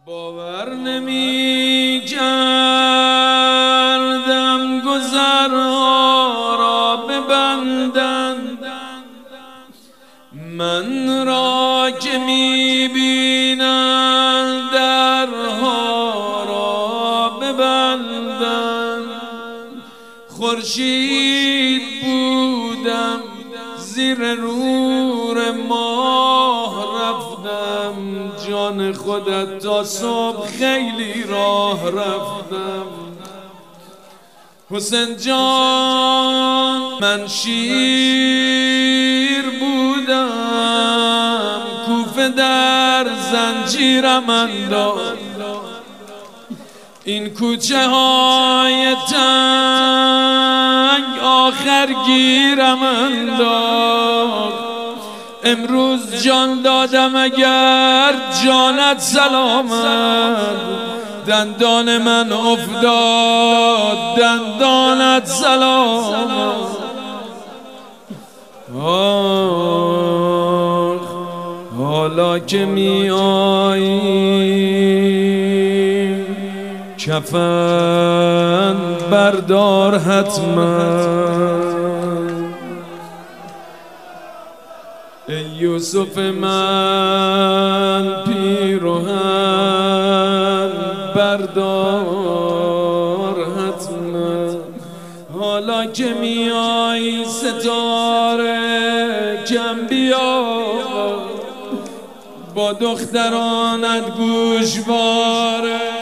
باور نمی کردم گذرها را ببندند، من را که می بینند درها را ببندند. خورشید بودم زیر نور ماه رفتم، جان خودت تا صبح خیلی راه رفتم. حسین جان من شیر بودم، کوفه در زنجیرم انداخت، این کوچه های تنگ آخر گیرم انداخت. امروز جان دادم اگر جانت سلامت، دندان من افتاد دندانت سلامت. حالا که می آیی کفن بردار حتما، ای یوسف من پیراهن بردار حتما. حالا که میای ستاره کم بیا، با دخترانت گوشواره